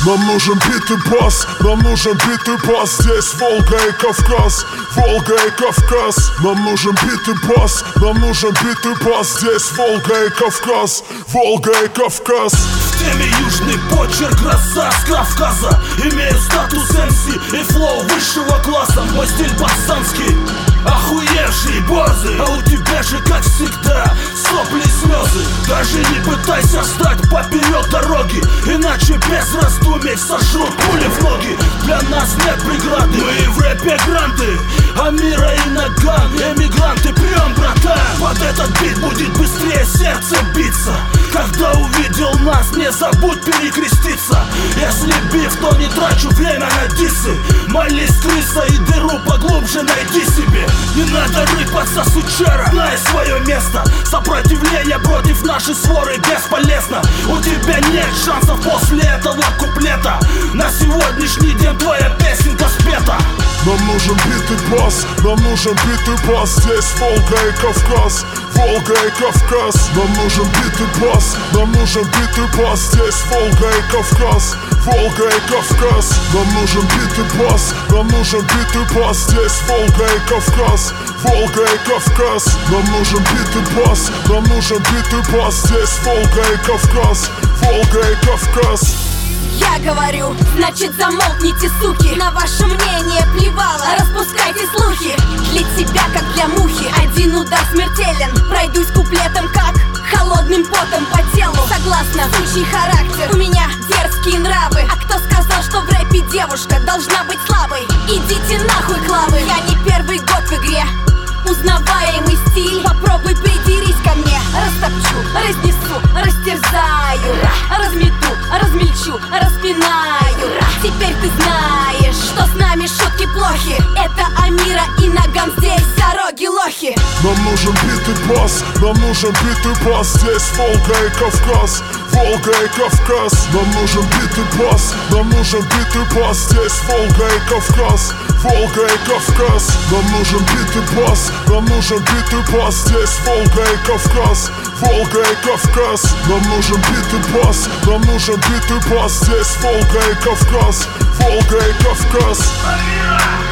Нам нужен битый бас, нам нужен битый бас. Здесь Волга и Кавказ, Волга и Кавказ. Нам нужен битый бас, нам нужен битый бас. Здесь Волга и Кавказ, Волга и Кавказ. В теме южный почерк, роса с Кавказа. Имею статус МС и флоу высшего класса. Мой стиль пацанский, охуевший, борзый. А у тебя же, как всегда, сопли и слезы. Даже не пытайся встать поперек дороги, иначе без раздумий сожрут пули в ноги. Для нас нет преграды, мы в рэпе гранды. Амира и Наган, эмигранты, прием, братан. Под этот бит будет быстрее сердце биться. Когда увидел нас, не забудь перекреститься. Если биф, то не трачу время на диссы. Молись, крыса, и дыру поглубже найди себе. Не надо рыпаться, сучара, знай свое место. Сопротивление против нашей своры бесполезно. У тебя нет шансов после этого куплета. На сегодняшний день твоя песенка спета. Нам нужен битый бас, нам нужен битый бас. Здесь Волга и Кавказ, Волга и Кавказ. Нам нужен битый бас, нам нужен битый бас. Здесь Волга и Кавказ, Волга и Кавказ. Нам нужен битый бас, нам нужен битый бас. Здесь Волга и Кавказ, Волга и Кавказ. Нам нужен битый бас, нам нужен битый бас. Здесь Волга и Кавказ, Волга и Кавказ. Я говорю, значит замолкните, суки. На ваше мнение плевало, распускайте слухи. Для тебя, как для мухи, один удар смертелен. Пройдусь куплетом, как холодным потом по телу. Согласна, сучий характер, у меня дерзкие нравы. А кто сказал, что в рэпе девушка должна быть слабой? Идите нахуй, клавы. Я не первый год в игре, узнаваемый стиль. Попробуй придерись ко мне. Растопчу, разнесу, растерзаю, размету, размельчу, распинаю. Теперь ты знаешь, что с нами шутки плохи. Это Амира и Наган, здесь дороги лохи. Нам нужен битый бас, нам нужен битый бас. Здесь Волга и Кавказ, Волга и Кавказ. Нам нужен битый бас, нам нужен битый бас. Здесь Волга и Кавказ, Волга и Кавказ. Нам нужен битый бас, нам нужен битый бас. Здесь Волга и Кавказ, Волга и Кавказ. Нам нужен битый бас, нам нужен битый бас. Здесь Волга и Кавказ, Волга и Кавказ. Амира!